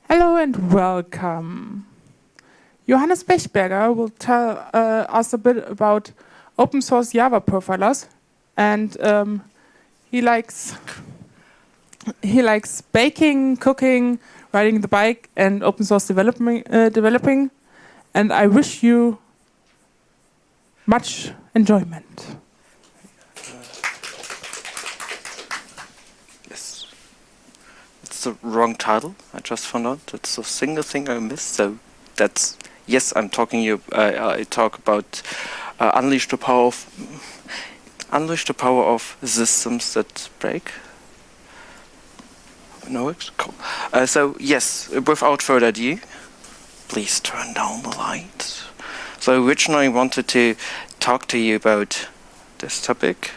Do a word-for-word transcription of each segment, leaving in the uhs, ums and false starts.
Hello and welcome. Johannes Bechberger will tell uh, us a bit about open source Java profilers, and um, he likes he likes baking, cooking, riding the bike, and open source developing. Uh, developing. And I wish you much enjoyment. Yes, it's the wrong title. I just found out. It's a single thing I missed. So that's yes. I'm talking you. Uh, I talk about uh, unleash the power of unleash the power of systems that break. No, it's cool. Uh, so yes, without further ado, please turn down the light. So originally I wanted to talk to you about this topic.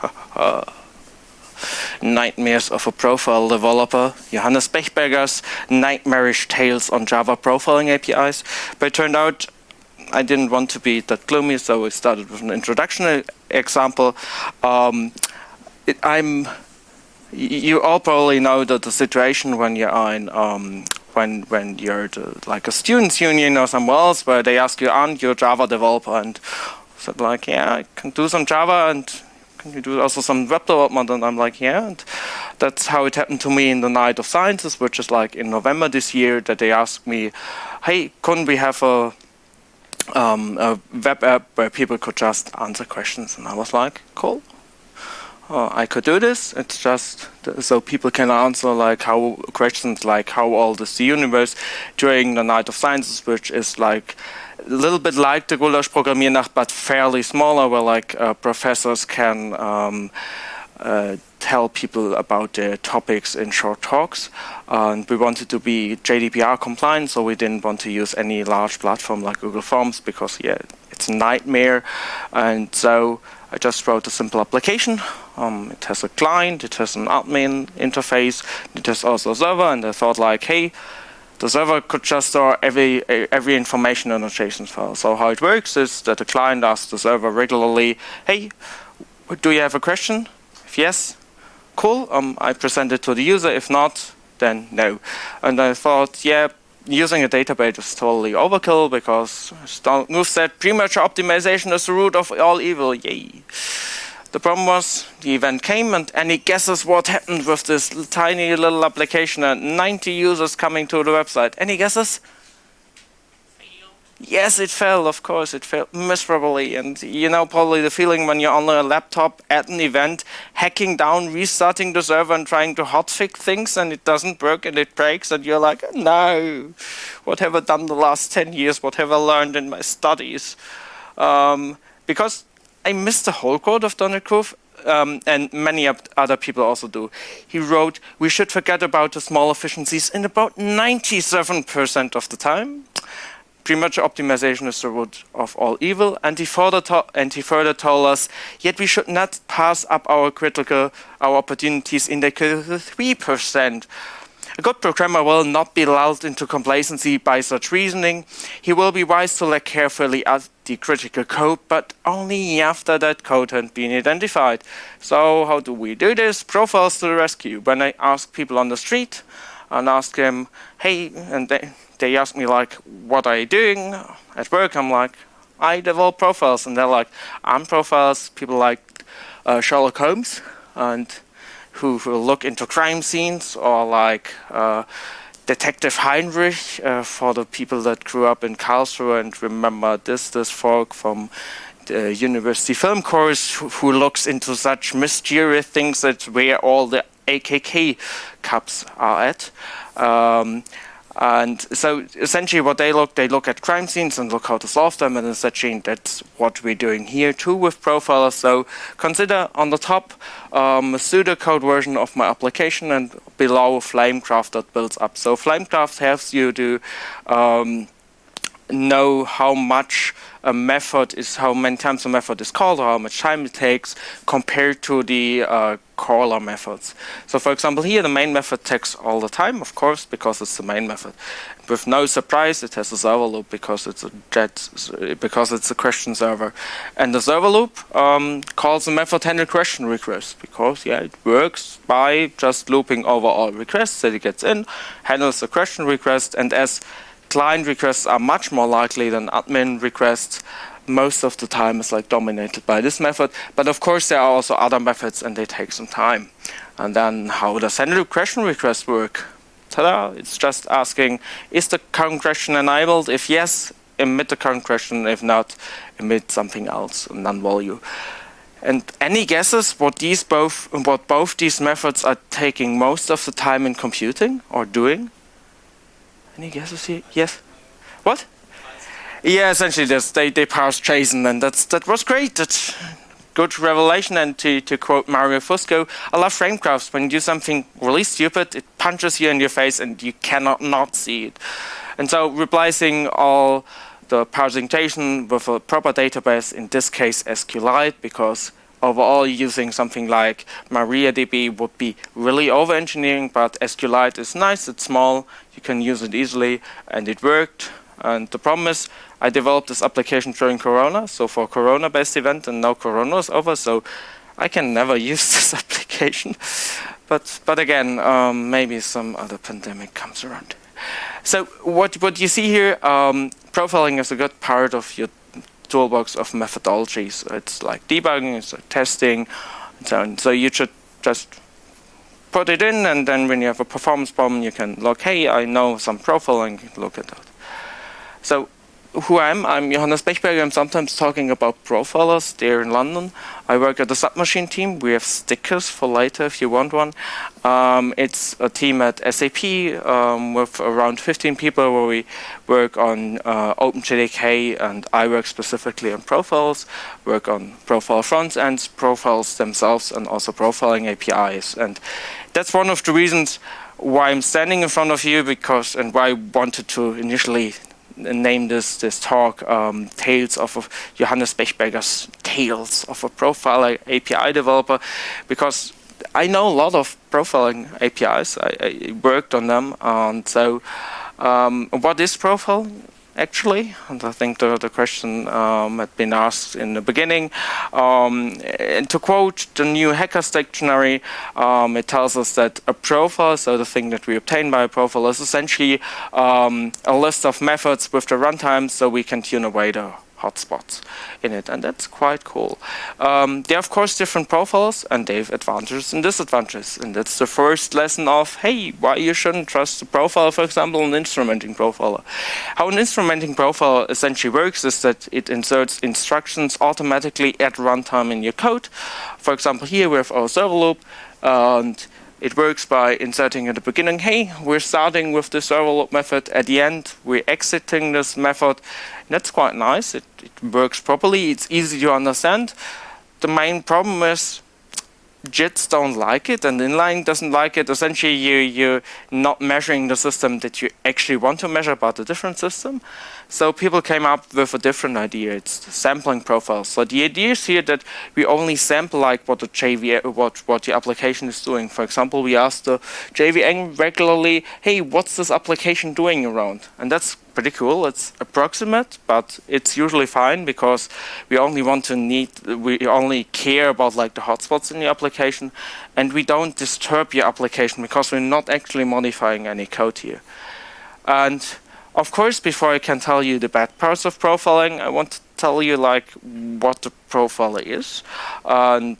Nightmares of a profile developer, Johannes Bechberger's nightmarish tales on Java profiling A P Is. But it turned out I didn't want to be that gloomy, so I started with an introduction example. Um, it, I'm. You all probably know that the situation when you are in um, when when you're the, like a students' union or somewhere else, where they ask you, "Aren't you a Java developer?" And I said like, "Yeah, I can do some Java and." Can you do also some web development?" And I'm like, yeah. And that's how it happened to me in the Night of Sciences, which is like in November this year, that they asked me, hey, couldn't we have a, um, a web app where people could just answer questions? And I was like, cool. Uh, I could do this. It's just th so people can answer like how questions like how old is the universe during the Night of Sciences, which is like a little bit like the Gulasch Programmiernacht, but fairly smaller, where like uh, professors can um, uh, tell people about their topics in short talks. Uh, and we wanted to be G D P R compliant, so we didn't want to use any large platform like Google Forms because yeah, it's a nightmare. And so I just wrote a simple application. Um, it has a client, it has an admin interface, it has also a server, and I thought like, hey, the server could just store every every information in a JSON file. So how it works is that the client asks the server regularly, hey, do you have a question? If yes, cool, um, I present it to the user. If not, then no. And I thought, yeah, using a database is totally overkill because Knuth said premature optimization is the root of all evil, yay. The problem was, the event came, and any guesses what happened with this tiny little application and ninety users coming to the website? Any guesses? Yes, it fell, of course, it fell miserably. And you know probably the feeling when you're on a laptop at an event, hacking down, restarting the server and trying to hotfix things, and it doesn't work and it breaks, and you're like, no, what have I done the last ten years? What have I learned in my studies? Um, because I missed the whole code of Donald Knuth, um, and many other people also do. He wrote, we should forget about the small efficiencies in about ninety-seven percent of the time. Premature optimization is the root of all evil, and he further, and he further told us, yet we should not pass up our critical, our opportunities in the three percent. A good programmer will not be lulled into complacency by such reasoning. He will be wise to look carefully at the critical code, but only after that code had been identified. So how do we do this? Profiles to the rescue. When I ask people on the street and ask them, hey, and they, they ask me like, what are you doing at work? I'm like, I develop profiles. And they're like, I'm profiles. People like uh, Sherlock Holmes and who will look into crime scenes, or like uh, Detective Heinrich uh, for the people that grew up in Karlsruhe and remember this, this folk from the university film course who, who looks into such mysterious things that where all the A K K cups are at. Um, And so essentially what they look, they look at crime scenes and look how to solve them, and essentially that's what we're doing here too with profilers. So consider on the top um, a pseudocode version of my application, and below Flamecraft that builds up. So Flamecraft helps you to um, know how much a method is, how many times a method is called, or how much time it takes, compared to the uh, caller methods. So for example, here the main method takes all the time, of course, because it's the main method. With no surprise, it has a server loop because it's a jet, because it's a question server. And the server loop um, calls the method handle question requests, because yeah, it works by just looping over all requests that it gets in, handles the question request, and as client requests are much more likely than admin requests, most of the time is like dominated by this method. But of course there are also other methods and they take some time. And then how does handle question request work? Ta-da! It's just asking, is the current question enabled? If yes, emit the current question. If not, emit something else, a non-value. And any guesses what these both what both these methods are taking most of the time in computing or doing? Any guesses here? Yes? What? Yeah, essentially this, they, they parse JSON, and that's that was great. That's good revelation. And to, to quote Mario Fusco, I love frame graphs. When you do something really stupid, it punches you in your face and you cannot not see it. And so replacing all the parsing JSON with a proper database, in this case SQLite, because overall using something like MariaDB would be really over-engineering, but SQLite is nice, it's small, you can use it easily, and it worked. And the problem is, I developed this application during Corona, so for Corona-based event, and now Corona is over, so I can never use this application. But but again, um, maybe some other pandemic comes around. So what what you see here, um, profiling is a good part of your toolbox of methodologies. It's like debugging, it's like testing, and so on. So you should just put it in, and then when you have a performance problem, you can look, hey, I know some profiling, look at that. So who I am, I'm Johannes Bechberger. I'm sometimes talking about profilers there in London. I work at the Submachine team. We have stickers for later if you want one. Um, it's a team at S A P um, with around fifteen people where we work on uh, OpenJDK, and I work specifically on profiles, work on profile front ends, profiles themselves, and also profiling A P Is. And that's one of the reasons why I'm standing in front of you, because and why I wanted to initially name this this talk um, Tales of a, Johannes Bechberger's Tales of a Profiler A P I Developer, because I know a lot of profiling A P Is. I, I worked on them, and so um, what is profile actually? And I think the, the question um, had been asked in the beginning. Um, and to quote the new Hackers Dictionary, um, it tells us that a profile, so the thing that we obtain by a profile, is essentially um, a list of methods with the runtime, so we can tune away the hotspots in it, and that's quite cool. Um, there are of course different profiles, and they have advantages and disadvantages, and that's the first lesson of, hey, why you shouldn't trust a profile, for example, an instrumenting profiler. How an instrumenting profile essentially works is that it inserts instructions automatically at runtime in your code. For example, here we have our server loop, and it works by inserting at the beginning, hey, we're starting with the server loop method. At the end, we're exiting this method. And that's quite nice. It, it works properly. It's easy to understand. The main problem is J I Ts don't like it, and inline doesn't like it. Essentially, you, you're not measuring the system that you actually want to measure, but a different system. So people came up with a different idea. It's the sampling profiles. So the idea is here that we only sample like what the J V, what what the application is doing. For example, we ask the J V M regularly, hey, what's this application doing around? And that's pretty cool. It's approximate, but it's usually fine, because we only want to need, we only care about like the hotspots in the application, and we don't disturb your application because we're not actually modifying any code here. And of course, before I can tell you the bad parts of profiling, I want to tell you like what the profiler is. And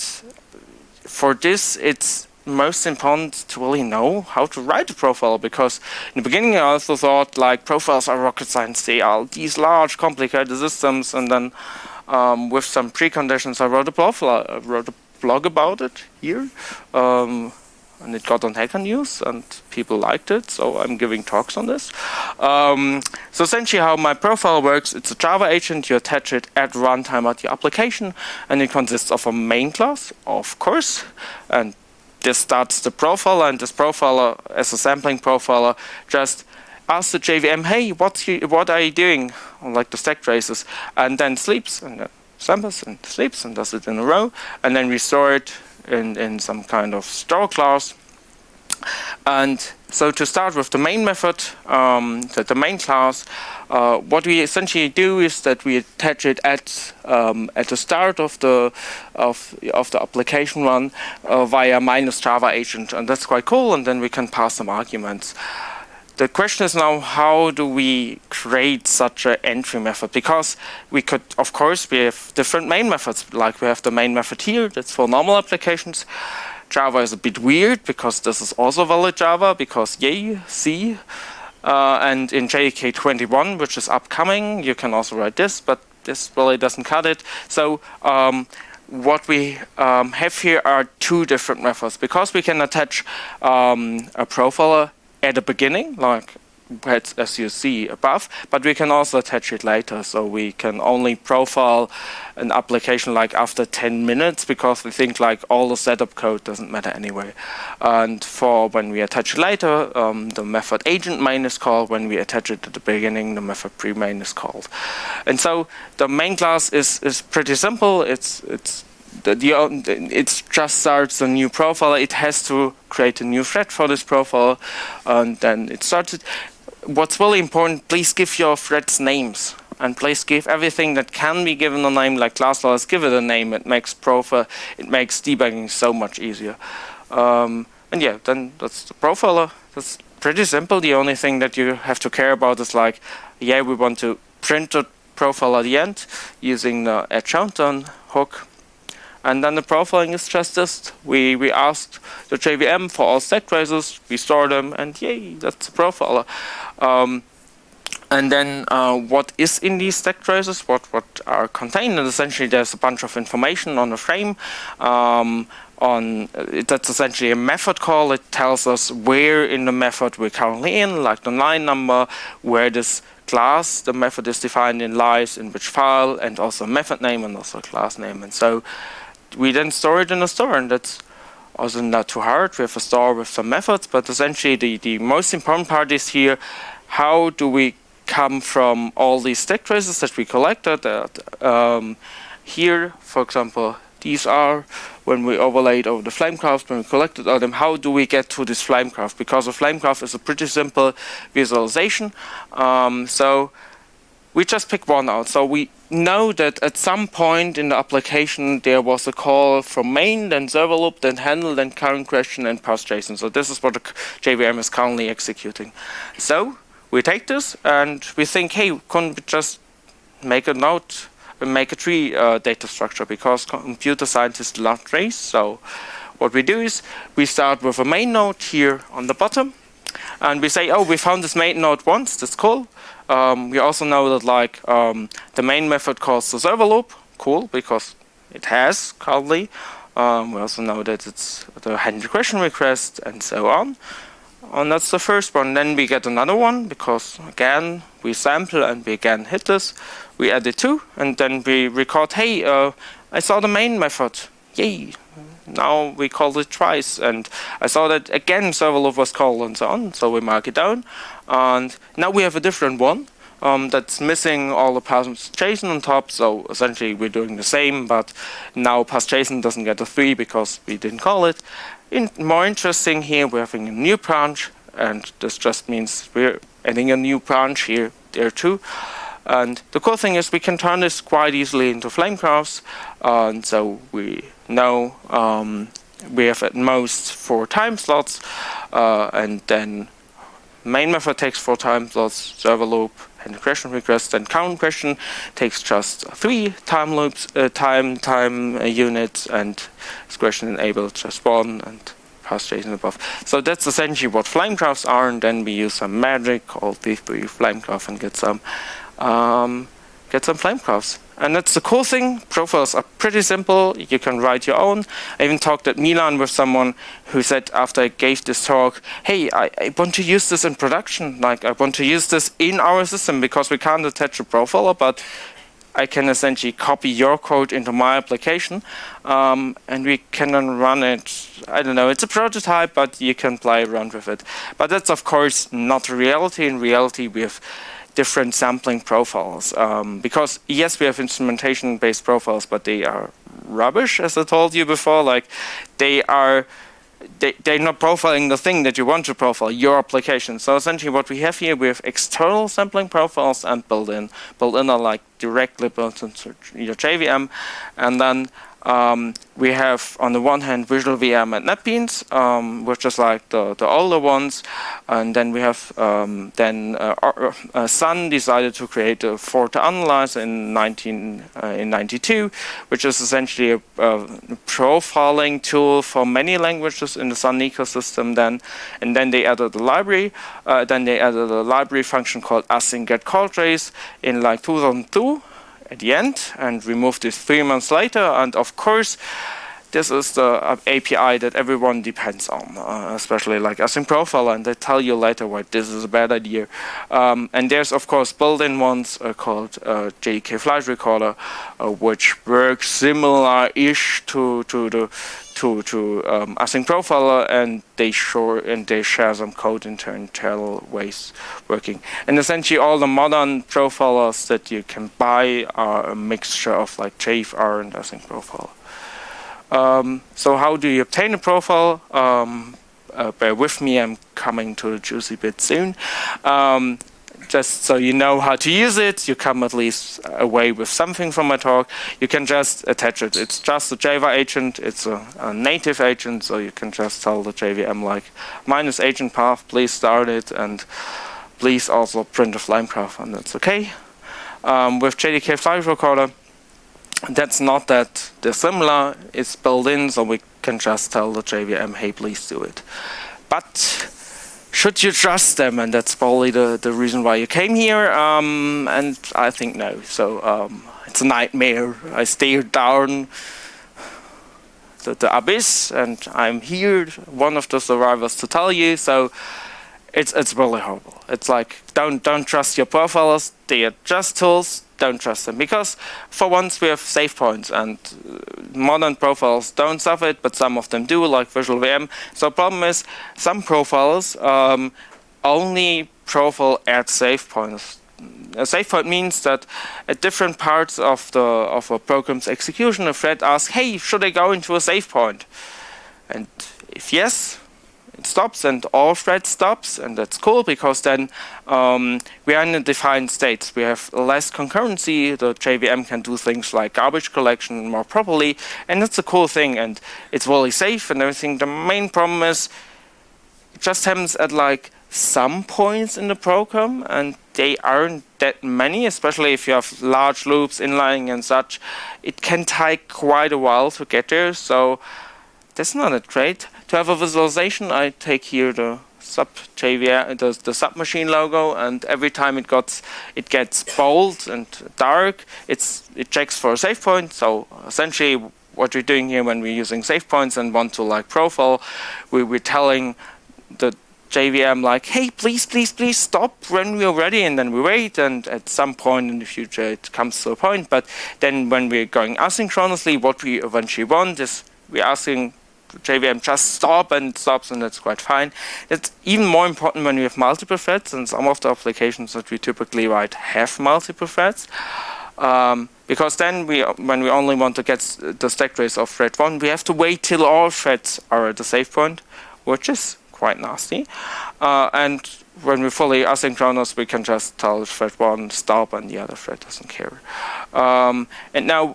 for this, it's most important to really know how to write a profile, because in the beginning I also thought like profiles are rocket science. They are these large, complicated systems, and then um, with some preconditions, I wrote a blog, I wrote a blog about it here. Um, And it got on Hacker News, and people liked it, so I'm giving talks on this. Um, so essentially how my profile works, it's a Java agent, you attach it at runtime at your application, and it consists of a main class, of course, and this starts the profiler, and this profiler, as a sampling profiler, just asks the J V M, hey, what's you, what are you doing? Like the stack traces, and then sleeps and then samples and sleeps and does it in a row, and then we store it in, in some kind of store class. And so to start with the main method, um, the, the main class, uh, what we essentially do is that we attach it at um, at the start of the of of the application run uh, via minus Java agent, and that's quite cool. And then we can pass some arguments. The question is now, how do we create such an entry method? Because we could, of course, we have different main methods. Like we have the main method here, that's for normal applications. Java is a bit weird because this is also valid Java, because yay, C. Uh, and in J K twenty-one, which is upcoming, you can also write this, but this really doesn't cut it. So um, what we um, have here are two different methods, because we can attach um, a profiler at the beginning, like as you see above, but we can also attach it later. So we can only profile an application like after ten minutes, because we think like all the setup code doesn't matter anyway. And for when we attach it later, um, the method agent main is called. When we attach it at the beginning, the method pre-main is called. And so the main class is is pretty simple. It's it's The, the, it just starts a new profile. It has to create a new thread for this profile, and then it starts it. What's really important, please give your threads names, and please give everything that can be given a name, like class laws, give it a name. It makes profile, it makes debugging so much easier. Um, and yeah, then that's the profiler. That's pretty simple. The only thing that you have to care about is like, yeah, we want to print the profile at the end using the add countdown hook. And then the profiling is just this. We, we asked the J V M for all stack traces, we store them, and yay, that's the profiler. Um, and then uh, what is in these stack traces, what, what are contained, and essentially there's a bunch of information on the frame. Um, on uh, that's essentially a method call. It tells us where in the method we're currently in, like the line number, where this class, the method is defined in lies, in which file, and also a method name and also a class name. And so we then store it in a store, and that's also not too hard. We have a store with some methods, but essentially the, the most important part is here, how do we come from all these stack traces that we collected? Uh, um, here, for example, these are when we overlaid over the Flamecraft, when we collected all them, how do we get to this Flamecraft? Because a Flamecraft is a pretty simple visualization. Um, so we just pick one out. So we know that at some point in the application there was a call from main, then server loop, then handle, then current question, and parse JSON. So this is what the J V M is currently executing. So we take this and we think, hey, couldn't we just make a note, make a tree uh, data structure, because computer scientists love trees. So what we do is we start with a main node here on the bottom, and we say, oh, we found this main node once, that's cool. Um, we also know that like um, the main method calls the server loop, cool, because it has currently. Um, we also know that it's the handle question request and so on. And that's the first one. Then we get another one, because again we sample and we again hit this. We add it two, and then we record, hey, uh, I saw the main method, yay. Now we call it twice, and I saw that again server loop was called and so on, so we mark it down. And now we have a different one um, that's missing all the parse JSON on top, so essentially we're doing the same, but now parse JSON doesn't get a three because we didn't call it. In, more interesting here, we're having a new branch, and this just means we're adding a new branch here, there too. And the cool thing is we can turn this quite easily into Flamegraphs, uh, and so we know um, we have at most four time slots, uh, and then main method takes four time slots, server loop, and question request, and count question takes just three time loops, uh, time time uh, units, and question enabled just one, and parse JSON above. So that's essentially what Flamegraphs are, and then we use some magic called V three Flamegraph and get some um, get some Flamegraphs. And that's the cool thing. Profiles are pretty simple. You can write your own. I even talked at Milan with someone who said after I gave this talk, hey, I, I want to use this in production. Like, I want to use this in our system because we can't attach a profiler, but I can essentially copy your code into my application, um, and we can then run it. I don't know, it's a prototype, but you can play around with it. But that's, of course, not reality. In reality, we have different sampling profiles. Um, because, yes, we have instrumentation-based profiles, but they are rubbish, as I told you before. Like, they are... They, they're not profiling the thing that you want to profile, your application. So essentially what we have here, we have external sampling profiles and built-in. Built-in are like directly built into your J V M. And then um, we have, on the one hand, Visual V M and NetBeans, um, which is like the, the older ones. And then we have, um, then uh, uh, Sun decided to create a Forte Analyzer in nineteen ninety-two, which is essentially a, a profiling tool for many languages in the Sun ecosystem then. And then they added a library. Uh, then they added a library function called async get call trace in like two thousand two. At the end, and removed it three months later. And of course, this is the uh, A P I that everyone depends on, uh, especially like Async Profiler, and they tell you later why this is a bad idea. Um, and there's, of course, built-in ones uh, called uh, J D K Flight Recorder, uh, which works similar-ish to to the to to um, Async Profiler, and they share and they share some code in internal ways working. And essentially, all the modern profilers that you can buy are a mixture of like J F R and Async Profiler. Um, so how do you obtain a profile? Um, uh, bear with me, I'm coming to the juicy bit soon. Um, just so you know how to use it, you come at least away with something from my talk. You can just attach it. It's just a Java agent. It's a, a native agent, so you can just tell the J V M like minus agent path, please start it, and please also print a flame path, and that's okay. Um, with J D K Flight Recorder, that's not that dissimilar. It's built in, so we can just tell the J V M, hey, please do it. But should you trust them? And that's probably the, the reason why you came here. Um, and I think no. So um, it's a nightmare. I stared down the, the abyss, and I'm here, one of the survivors, to tell you. So it's it's really horrible. It's like, don't don't trust your profilers. They are just tools. Don't trust them, because for once we have save points, and uh, modern profiles don't suffer it, but some of them do, like Visual V M. So the problem is some profiles um, only profile at save points. A save point means that at different parts of the of a program's execution, a thread asks, "Hey, should I go into a save point?" And if yes, it stops, and all threads stops, and that's cool, because then um, we are in a defined state. We have less concurrency. The J V M can do things like garbage collection more properly, and that's a cool thing, and it's really safe and everything. The main problem is it just happens at like some points in the program, and they aren't that many, especially if you have large loops, inlining and such. It can take quite a while to get there, so that's not that great. To have a visualization, I take here the sub J V M, the, the submachine logo, and every time it gets it gets bold and dark, it's it checks for a save point. So essentially, what we're doing here when we're using save points and want to like profile, we, we're telling the J V M like, hey, please, please, please stop when we're ready, and then we wait, and at some point in the future it comes to a point. But then when we're going asynchronously, what we eventually want is we're asking J V M just stop, and it stops, and that's quite fine. It's even more important when we have multiple threads, and some of the applications that we typically write have multiple threads. Um, because then we, when we only want to get the stack trace of thread one, we have to wait till all threads are at the save point, which is quite nasty. Uh, and when we're fully asynchronous, we can just tell thread one stop, and the other thread doesn't care. Um, and now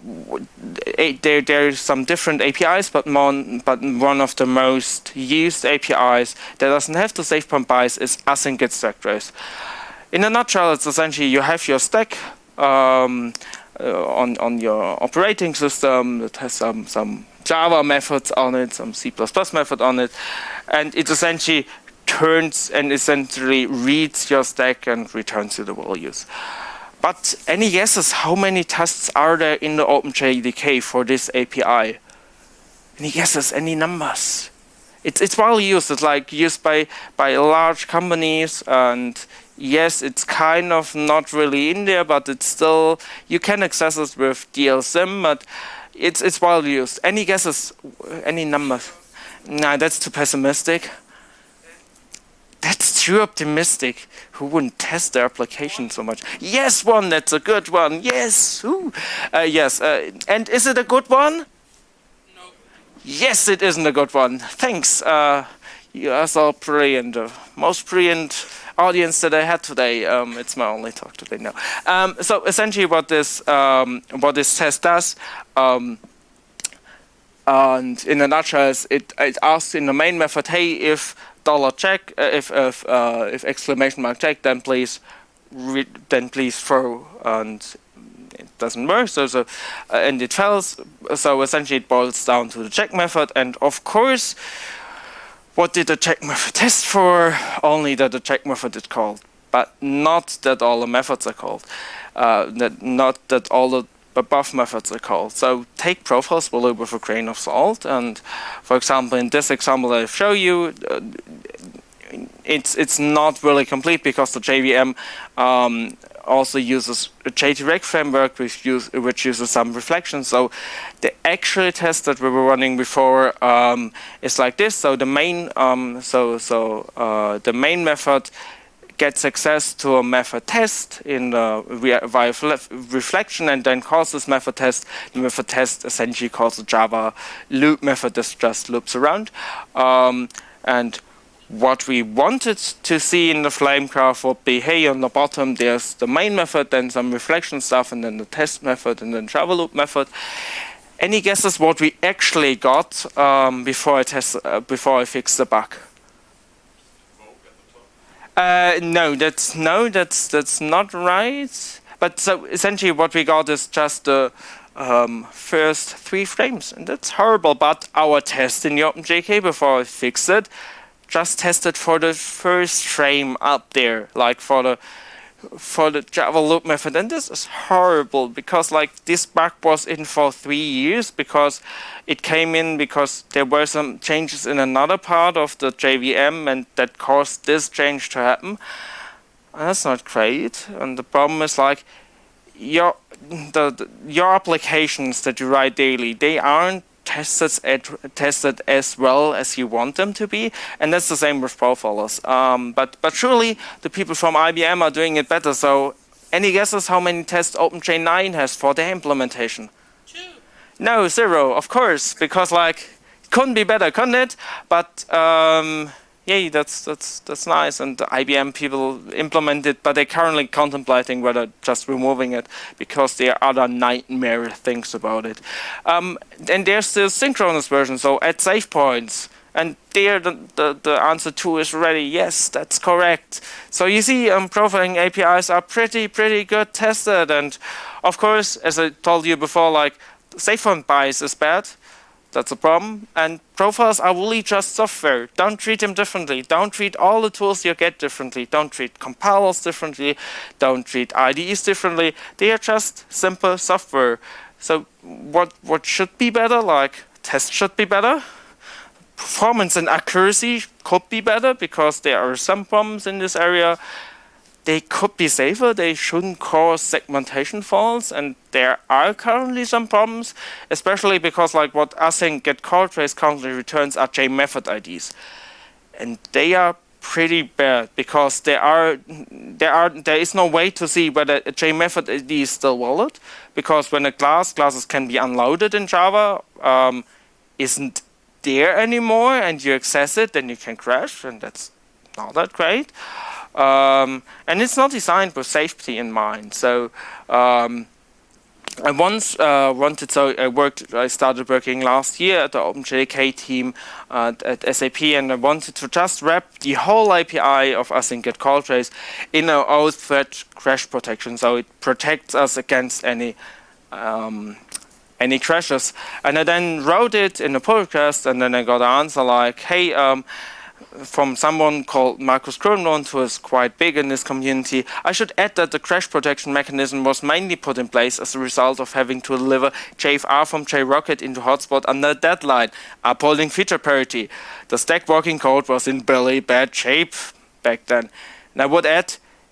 there there's some different A P Is, but one but one of the most used A P Is that doesn't have the save point bias is async get stack trace. In a nutshell, it's essentially you have your stack um, uh, on on your operating system that has some some Java methods on it, some C plus plus method on it, and it essentially turns and essentially reads your stack and returns you the values. But any guesses how many tests are there in the OpenJDK for this A P I? Any guesses? Any numbers? It's it's well used. It's like used by by large companies, and yes, it's kind of not really in there, but it's still, you can access it with D L sim, but it's it's well used. Any guesses? Any numbers? Nah, that's too pessimistic. That's too optimistic. Who wouldn't test their application so much? Yes, one. That's a good one. Yes. Ooh. Uh, yes. Uh, and is it a good one? No. Yes, it isn't a good one. Thanks. Uh, you are so brilliant. Uh, most brilliant audience that I had today. Um, it's my only talk today. No. Um, so essentially, what this um, what this test does. Um, and in a nutshell, is it it asks in the main method, hey, if dollar check, uh, if if uh, if exclamation mark check, then please, re then please throw, and it doesn't work. So so, uh, and it fails. So essentially, it boils down to the check method, and of course, what did the check method test for? Only that the check method is called, but not that all the methods are called. Uh, that not that all the above methods are called. So take profiles really with a grain of salt. And for example, in this example that I show you, uh, it's it's not really complete because the J V M um, also uses a J T R E G framework which, use, which uses some reflection. So the actual test that we were running before um, is like this. So the main um, so so uh, the main method gets access to a method test in the via reflection and then calls this method test. The method test essentially calls a Java loop method that just loops around. Um, and what we wanted to see in the flame graph would be, hey, on the bottom there's the main method, then some reflection stuff, and then the test method, and then Java loop method. Any guesses what we actually got um, before I test uh, before I fixed the bug? Uh, no, that's no, that's that's not right. But so essentially, what we got is just the um, first three frames, and that's horrible. But our test in the OpenJK before I fixed it, just tested for the first frame up there, like for the for the Java loop method, and this is horrible because like this bug was in for three years because it came in because there were some changes in another part of the J V M and that caused this change to happen. And that's not great. And the problem is like your the, the your applications that you write daily, they aren't tested at, tested as well as you want them to be, and that's the same with profilers. Um, but but surely the people from I B M are doing it better. So any guesses how many tests OpenJ nine has for their implementation? Two. No, zero, of course, because like it couldn't be better, couldn't it? But um, yay, that's that's that's nice, and the I B M people implement it, but they're currently contemplating whether just removing it because there are other nightmare things about it. Um, and there's the synchronous version, so at save points, and there the, the, the answer two is ready. Yes, that's correct. So you see, um, profiling A P Is are pretty pretty good tested, and of course, as I told you before, like save point bias is bad. That's a problem. And profiles are really just software. Don't treat them differently. Don't treat all the tools you get differently. Don't treat compilers differently. Don't treat I D Es differently. They are just simple software. So what what should be better? Like tests should be better. Performance and accuracy could be better because there are some problems in this area. They could be safer, they shouldn't cause segmentation faults, and there are currently some problems, especially because like what async get call trace currently returns are J method I Ds. And they are pretty bad because there are there are there is no way to see whether a J method I D is still valid, because when a class classes can be unloaded in Java um, isn't there anymore and you access it, then you can crash, and that's not that great. Um, and it's not designed with safety in mind. So um, I once uh, wanted, so I worked, I started working last year at the OpenJK team uh, at S A P, and I wanted to just wrap the whole A P I of async get call trace in our own thread crash protection, so it protects us against any um, any crashes. And I then wrote it in a pull request, and then I got an answer like, hey, um, from someone called Markus Kronlund, who is quite big in this community. I should add that the crash protection mechanism was mainly put in place as a result of having to deliver J F R from JRocket into hotspot under a deadline, upholding feature parity. The stack working code was in really bad shape back then. And I would add,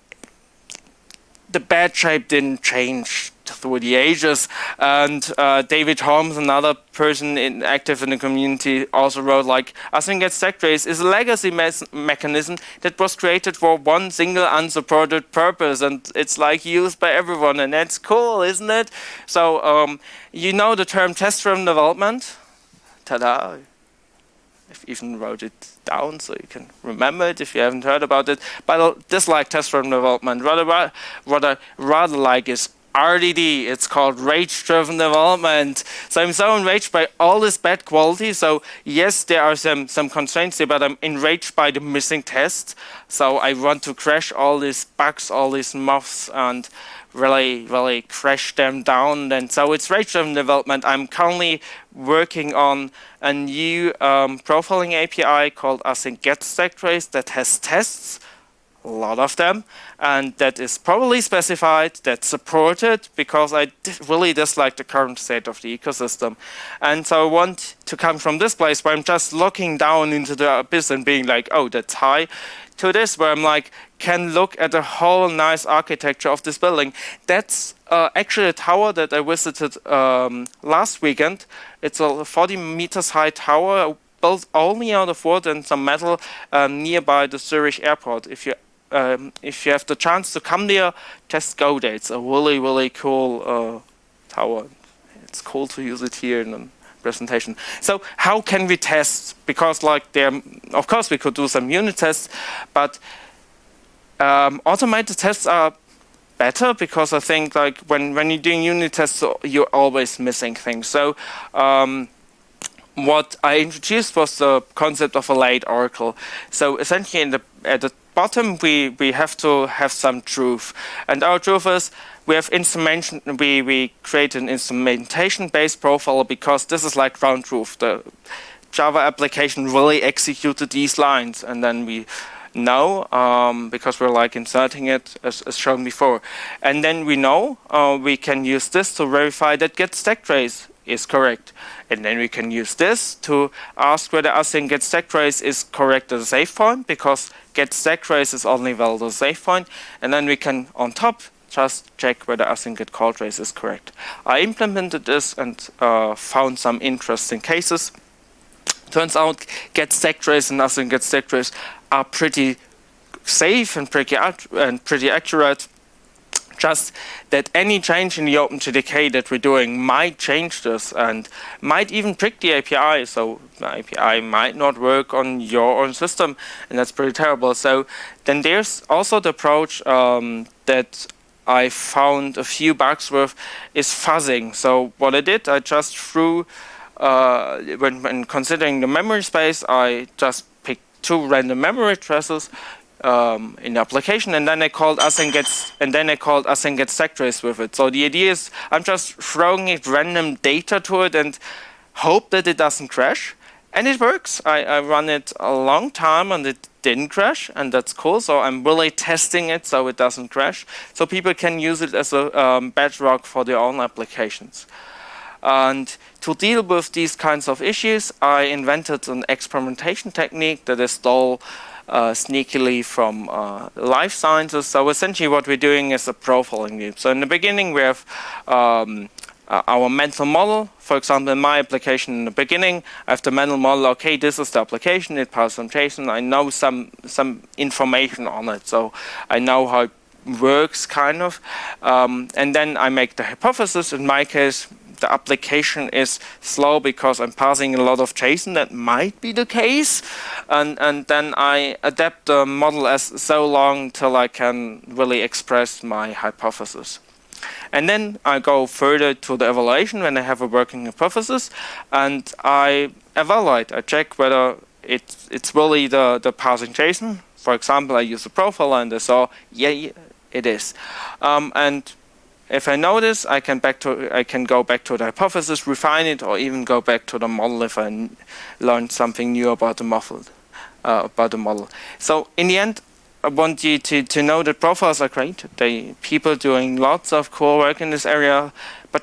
the bad shape didn't change through the ages. And uh, David Holmes, another person in, active in the community, also wrote like, async get stack trace is a legacy me mechanism that was created for one single unsupported purpose, and it's like used by everyone, and that's cool, isn't it? So um, you know the term test-driven development? Ta-da! I've even wrote it down so you can remember it if you haven't heard about it. But I dislike test-driven development. Rather, what I rather like is R D D. It's called rage-driven development. So I'm so enraged by all this bad quality. So yes, there are some some constraints here, but I'm enraged by the missing tests. So I want to crash all these bugs, all these muffs, and really, really crash them down. And so it's rage-driven development. I'm currently working on a new um, profiling A P I called async get stack trace that has tests, a lot of them, and that is probably specified, that's supported, because I really dislike the current state of the ecosystem. And so I want to come from this place where I'm just looking down into the abyss and being like, oh, that's high, to this where I'm like, can look at the whole nice architecture of this building. That's uh, actually a tower that I visited um, last weekend. It's a forty meters high tower built only out of wood and some metal um, nearby the Zurich airport. If you um, if you have the chance to come there, just go there. It's a really, really cool uh, tower. It's cool to use it here in a presentation. So how can we test? Because like there, of course we could do some unit tests, but Um, automated tests are better because I think like when, when you're doing unit tests, you're always missing things. So um, what I introduced was the concept of a laid oracle. So essentially in the, at the bottom, we, we have to have some truth. And our truth is we have instrumentation, we, we create an instrumentation-based profile because this is like ground truth. The Java application really executed these lines, and then we No, um, because we're like inserting it as, as shown before. And then we know uh, we can use this to verify that get stack trace is correct. And then we can use this to ask whether async get stack trace is correct at a safe point, because get stack trace is only valid at a safe point. And then we can, on top, just check whether async get call trace is correct. I implemented this and uh, found some interesting cases. Turns out get stack trace and async get stack trace are pretty safe and pretty and pretty accurate. Just that any change in the OpenJDK that we're doing might change this and might even prick the A P I. So the A P I might not work on your own system, and that's pretty terrible. So then there's also the approach um, that I found a few bugs with is fuzzing. So what I did, I just threw uh, when, when considering the memory space, I just picked two random memory addresses um, in the application, and then I called async get and then I called async get stack trace with it. So the idea is I'm just throwing it random data to it and hope that it doesn't crash, and it works. I, I run it a long time and it didn't crash, and that's cool. So I'm really testing it so it doesn't crash, so people can use it as a um, bedrock for their own applications. And to deal with these kinds of issues, I invented an experimentation technique that is stole uh, sneakily from uh, life sciences. So essentially what we're doing is a profiling loop. So in the beginning we have um, uh, our mental model. For example, in my application in the beginning, I have the mental model, okay, this is the application, it passes some JSON, I know some, some information on it. So I know how it works, kind of. Um, and then I make the hypothesis. In my case, the application is slow because I'm passing a lot of JSON. That might be the case. And, and then I adapt the model as so long till I can really express my hypothesis. And then I go further to the evaluation when I have a working hypothesis, and I evaluate. I check whether it's, it's really the, the passing JSON. For example, I use a profile and I saw, yeah, it is. Um, and if I know this, I can back to I can go back to the hypothesis, refine it, or even go back to the model if I learned something new about the model. Uh, about the model. So in the end, I want you to to know that profiles are great. They people doing lots of cool work in this area, but just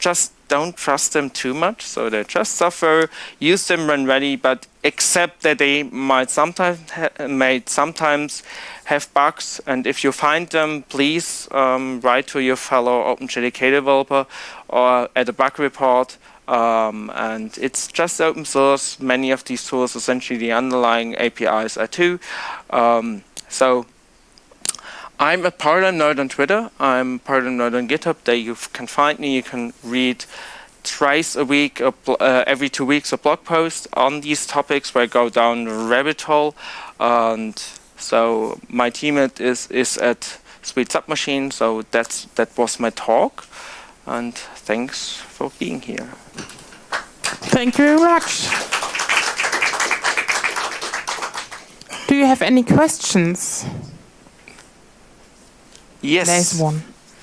don't trust them too much. So they're just software. Use them when ready, but accept that they might sometimes ha- might sometimes have bugs. And if you find them, please um, write to your fellow OpenJDK developer or add a bug report. Um, and it's just open source. Many of these tools, essentially the underlying A P Is are too. Um, so. I'm a Paradigm Nerd on Twitter. I'm Paradigm Nerd on GitHub. There you can find me. You can read thrice a week, a bl- uh, every two weeks, a blog post on these topics where I go down the rabbit hole. And so my teammate is is at Sweet Submachine. So that's that was my talk. And thanks for being here. Thank you very much. Do you have any questions? Yes. There's one.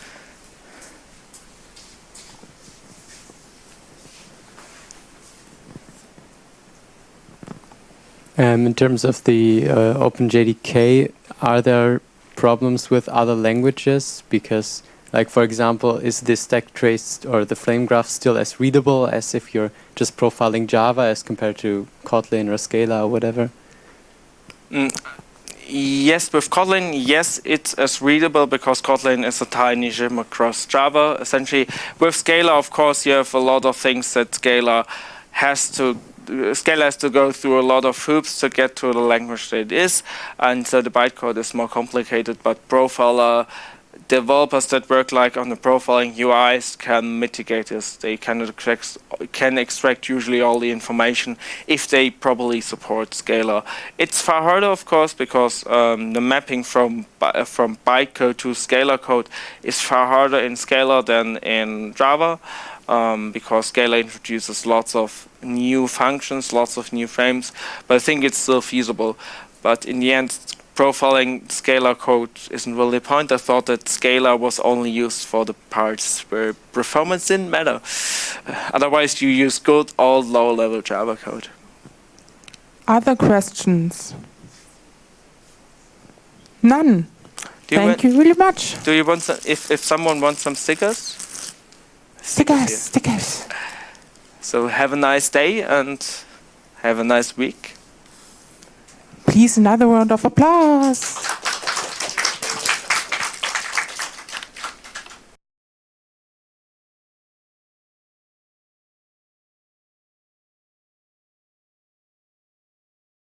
Um, in terms of the uh, OpenJDK, are there problems with other languages? Because, like, for example, is the stack trace or the flame graph still as readable as if you're just profiling Java as compared to Kotlin or Scala or whatever? Mm. Yes, with Kotlin, yes, it's as readable because Kotlin is a tiny gem across Java. Essentially, with Scala, of course, you have a lot of things that Scala has to Scala has to go through a lot of hoops to get to the language that it is, and so the bytecode is more complicated. But Profiler developers that work like on the profiling U Is can mitigate this. They can extract, can extract usually all the information if they properly support Scala. It's far harder, of course, because um, the mapping from by, from bytecode to Scala code is far harder in Scala than in Java, um, because Scala introduces lots of new functions, lots of new frames. But I think it's still feasible. But in the end, profiling Scala code isn't really the point. I thought that Scala was only used for the parts where performance didn't matter. Uh, otherwise, you use good old low-level Java code. Other questions? None. Do you Thank want, you really much. Do you want some, if if someone wants some stickers? Stickers, here. stickers. So have a nice day and have a nice week. Please, another round of applause.